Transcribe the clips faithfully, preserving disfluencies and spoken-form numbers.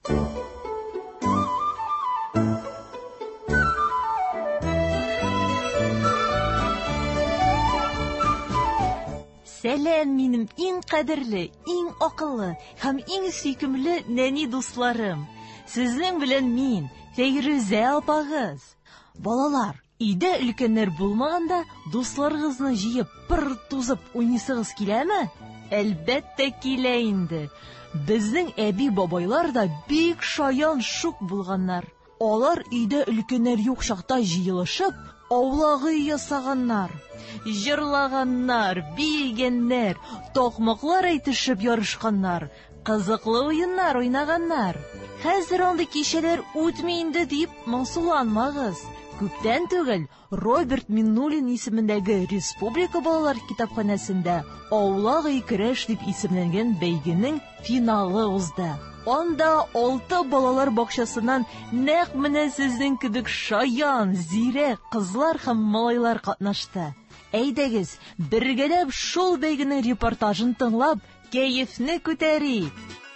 Сәлам минем иң кадерле, иң акыллы һәм иң сөйкемле нәни дусларым. Сезнең белән мин, Фәйрүзә апагыз. Балалар, өйдә өлкәннәр булмаганда дусларыгызны җыеп пыр тузып уйныйсыгыз киләме? Әлбәттә килә инде. Безнең әби-бабайлар да бик шаян шук булганнар. Алар өйдә өлкәннәр юк чакта җыелышып, аулагы ясаганнар. Җырлаганнар, биегәннәр, токмаклар әйтешеп ярышканнар, кызыклы уеннар уйнаганнар. Хәзер андый кичәләр үтми инде дип моңсуланмагыз. Күптән түгел Роберт Миннуллин исемендәге Республика балалар китапханәсендә «Аулагы көрәш» дип исемләнгән бәйгенең финалы узды. Анда алты балалар бакчасыннан нәкъ менә сезнең кебек шаян, зирәк кызлар һәм малайлар катнашты. Әйдәгез, бергәләп шул бәйгенең репортажын тыңлап, кәефне күтәрик.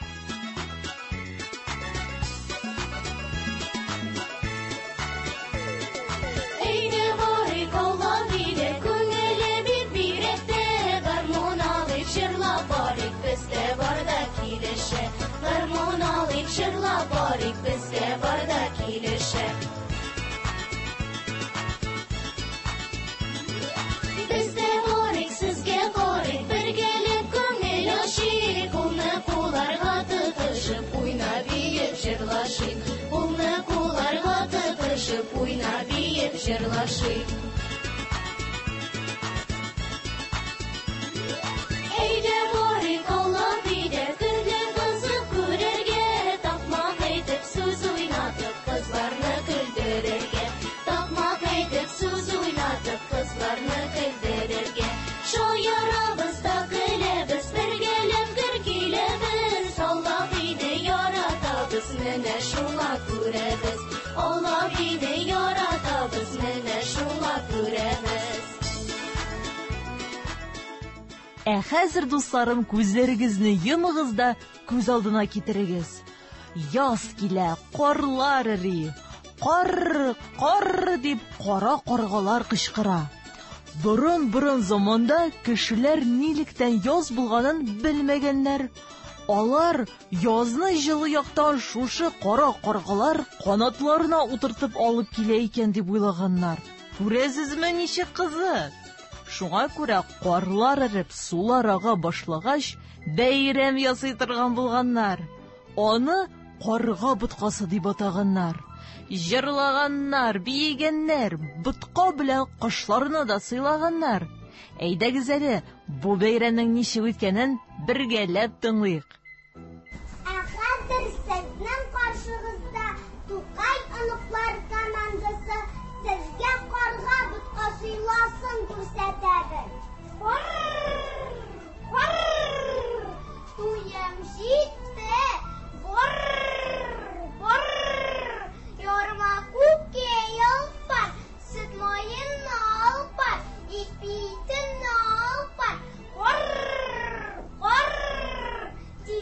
Җырлап барыйк, бездә бар да килешә. Бездә барыйк, сезгә карыйк, бергәләп күңел ачыйк. Улны кулларга тотышып, уйнап биеп җырлашыйк. Улны кулларга тотышып, уйнап биеп җырлашыйк. Әйдә барыйк, аулап өйдә көндә кызык күрергә. Сүз уйнатып, кызларны көлдерергә. Такмак әйтеп, сүз уйнатып, кызларны көлдерергә. Шаярабыз да көләбез, бергәләп гөр киләбез. Аулап өйдә яратабыз, менә шуңа күрәбез. Аулап өйдә яратабыз, менә шуңа күрәбез. Ә хәзер, дусларым, күзләрегезне йомыгыз да күз алдына китерегез. Яз килә, карлар эри. Кар, кар дип кара каргалар кычкыра. Борын-борын заманда кешеләр нилектән яз булганын белмәгәннәр. Алар язны җылы яктан шушы кара каргалар канатларына утыртып алып килә икән дип уйлаганнар. Күрәсезме ничек кызык? Шуңа күрә карлар эреп сулар ага башлагач, бәйрәм ясый торган булганнар. Аны карга боткасы дип атаганнар. Җырлаганнар, биегәннәр, ботка белән кошларны да сыйлаганнар. Әйдәгез әле, бу бәйрәмнең ничек үткәнен бергәләп тыңлыйк. Ә хәзер сезнең каршыгызда Тукай оныклар командасы сезгә карга ботка сыйласын күрсәтәбез. Туям җитте. Yorma kuke yalpar, süt mayını alpar, ipitini alpar. Korr, korr,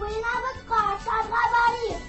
уйнабыз, каршарга барыйк.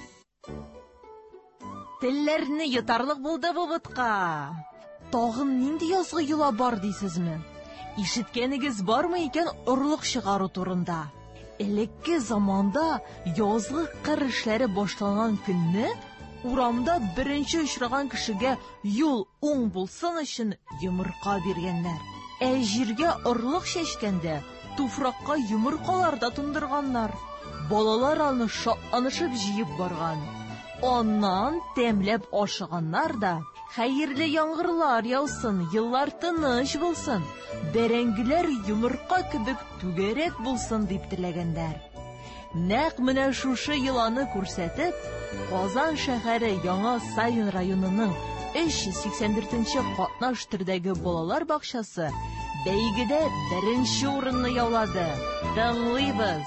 Телләрне йотарлык булды бу бутка. Тагын нинди язгы юла бар дисезме? Ишеткәнегез бармы икән орлык чыгару турында? Элекке заманда язгы кыр эшләре башланган көнне урамда беренче очраган кешегә юл уң булсын өчен йомырка биргәннәр. Ә җиргә орлык чәчкәндә туфракка йомыркалар да тундырганнар. Балалар аны шатланышып җыеп барган. Аннан тәмләп ашаганнар да, хәерле яңгырлар яусын, еллар тыныч булсын, бәрәңгеләр йомырка кебек түгәрәк булсын дип теләгәннәр. Нәкъ менә шушы йоланы күрсәтеп, Казан шәһәре Яңа Савин районының өч йөз сиксән дүртенче катнаш төрдәге балалар бакчасы бәйгедә беренче урынны яулады. Тыңлыйбыз.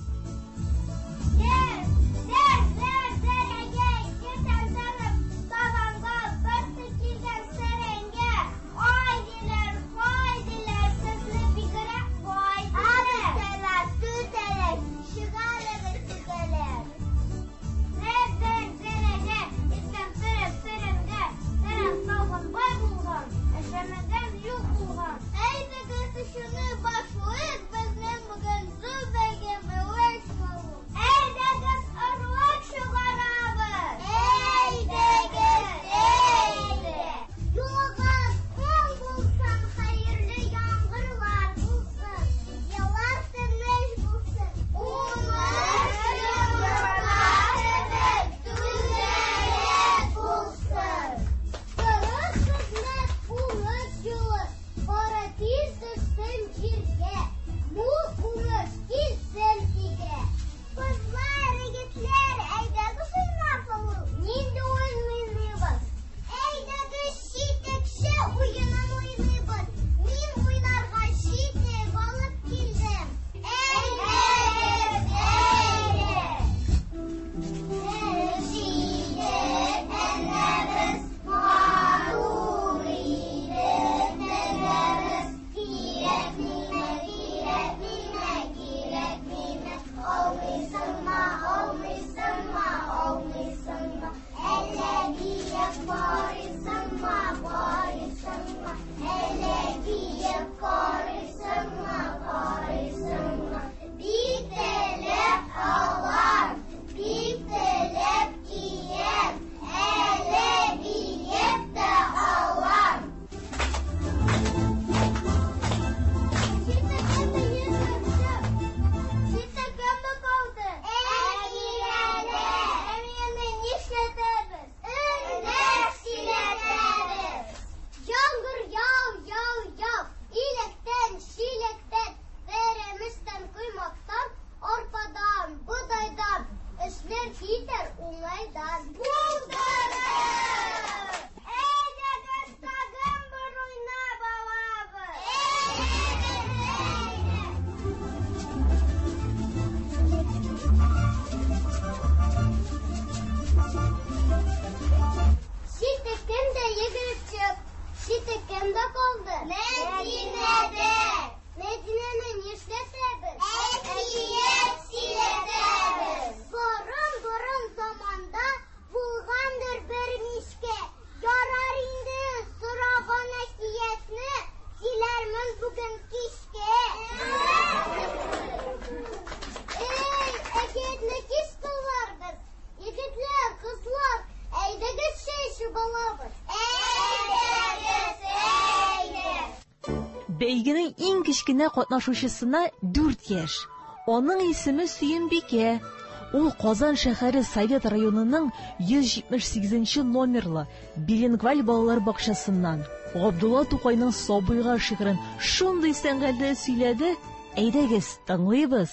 Бәйгенең иң кечкенә катнашучысына дүрт яшь. Аның исеме Сөембикә. Ул Казан шәһәре Совет районының йөз җитмеш сигезенче номерлы билингваль балалар бакчасыннан Габдулла Тукайның Сабыйга шигырен шундый сәнгатьле сөйләде. Әйдәгез, тыңлыйбыз.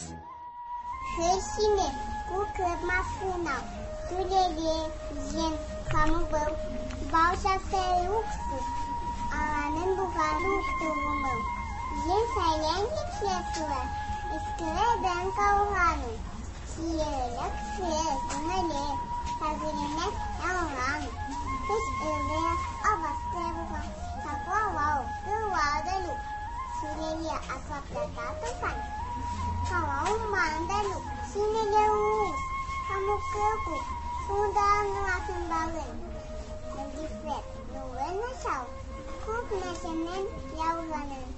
Хәсине күкреп машина, түләле ен камы был, баушасы юксыз, аның буганы уктугумыл. Ен сәйлән кичләсуы, искеләдән кауғаны, сиелек сиезінәле, сәзіріне яңғаны. Кыш өлі абасты бұған, сақлауау, кылуадылу, сүлеле асфальтата туфан. Калау мандалу, Sineleus, kamu keku, sudah ngelasin balon. Nagifret, nuwen na siya. Kuk na semen yavlanın.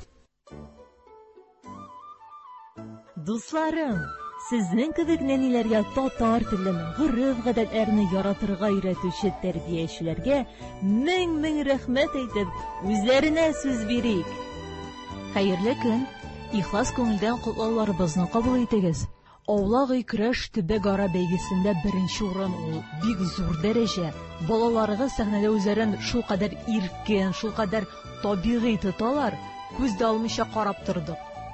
Дусларым, сезнең кебек нәниләргә татар теленең гореф-гадәтләрне яратырга өйрәтүче тәрбиячеләргә мең-мең рәхмәт әйтеп, үзләренә сүз бирик. Хәерле көн. Ихлас күңелдән котлауларыбызны кабул итегез. Аулак өй көрәш төбәк-ара бәйгесендә беренче урын ул бик зур дәрәҗә. Балаларыгыз сәхнәдә үзләрен шул кадәр иркен, шул кадәр табигый тоталар, күз алмыйча карап тордык.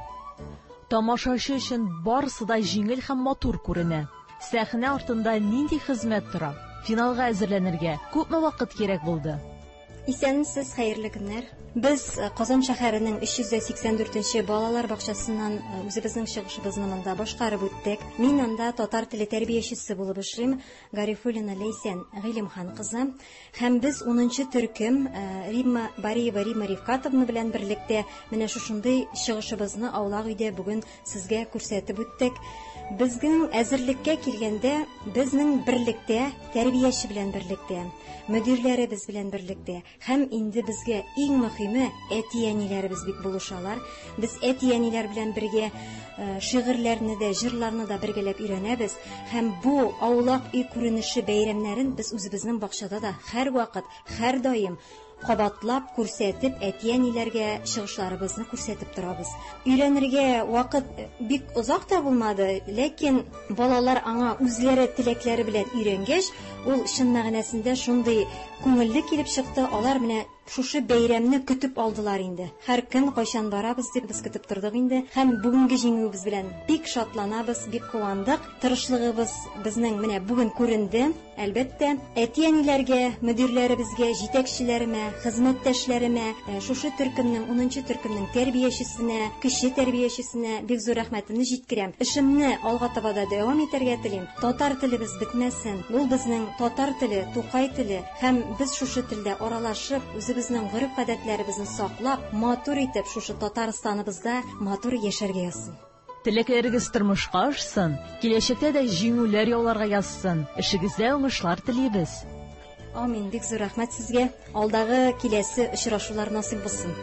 Тамашачы өчен барысы да җиңел һәм матур күренә. Сәхнә артында нинди хезмәт тора? Финалга әзерләнергә күпме вакыт кирәк булды? Исәнмесез, хәерле көннәр. Без Казан шәһәренең өч йөз сиксән дүртенче балалар бакчасыннан үзебезнең чыгышыбызны монда башкарып үттек. Мин анда татар теле тәрбиячесе булып эшлим, Гарифуллина Ләйсән Гыйлемхан кызы. Һәм без унынчы төркем Римма Бариева Римма Рифкатовна белән берлектә менә шушындый чыгышыбызны аулак өйдә бүген сезгә күрсәтеп үттек. Безнең әзерлеккә килгәндә, безнең берлектә, тәрбияче белән берлектә, мөдирләребез белән берлектә һәм инде безгә иң мөһиме әти-әниләребез бик булышалар. Без әти-әниләр белән бергә шигырьләрне дә, җырларны да бергәләп өйрәнәбез һәм бу аулак өй күренеше бәйрәмнәрен без үзебезнең бакчада да һәрвакыт, һәр даим кабатлап күрсәтеп, әти-әниләргә чыгышларыбызны күрсәтеп торабыз. Өйрәнергә вакыт бик озак та булмады, ләкин балалар аңа үзләре теләкләре белән өйрәнгәч, ул чын мәгънәсендә шундый күңелле килеп чыкты. Алар менә шушы бәйрәмне көтеп алдылар инде. Һәр көн кайчан барабыз дип без көтеп тордык инде. Һәм бүгенге җиңүебез белән бик шатланабыз, бик куандык. Тырышлыгыбыз безнең менә бүген күренде. Әлбәттә, әти-әниләргә, мөдирләребезгә, җитәкчеләремә, хезмәттәшләремә, шушы төркемнең унынчы төркемнең тәрбиячесенә, кече тәрбиячесенә бик зур рәхмәтемне җиткерәм. Эшемне алга таба да дәвам итәргә телим. Татар телебез бетмәсен. Ул безнең татар теле, тукай теле һәм без шушы телдә аралашып, үзебезнең гореф-гадәтләребезне саклап, матур итеп шушы Татарстаныбызда матур яшәргә язсын. Теләкләрегез тормышка ашсын, киләчәктә дә җиңүләр яуларга язсын. Эшегездә уңышлар телибез. Амин, бик зур рәхмәт сезгә. Алдагы киләсе очрашулар насыйп булсын.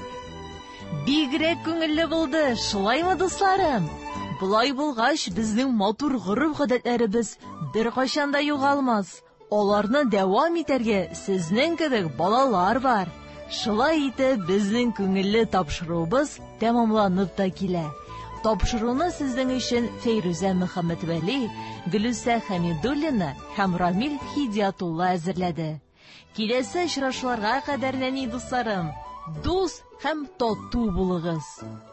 Бигрәк күңелле булды, шулаймы, дусларым? Булай булгач, безнең матур гореф-гадәтләребез беркайчан да югалмас. Аларны дәвам итәргә сезнең кебек балалар бар. Шулай итеп, безнең күңелле тапшыруыбыз тәмамланып та килә. Тапшыруны сезнең өчен Фәйрүзә Мөхәммәтвәли, Гөлүсә Хәмидуллина һәм Рамил Хидиятулла әзерләде. Киләсе очрашуларга кадәр, нәни дусларым, дус һәм тату булыгыз.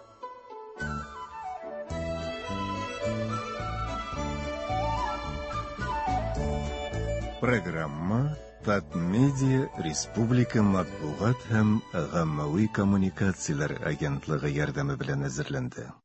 Программа Татмедиа Республика матбугат һәм гаммәви коммуникацияләр агентлыгы ярдәме белән әзерләнде.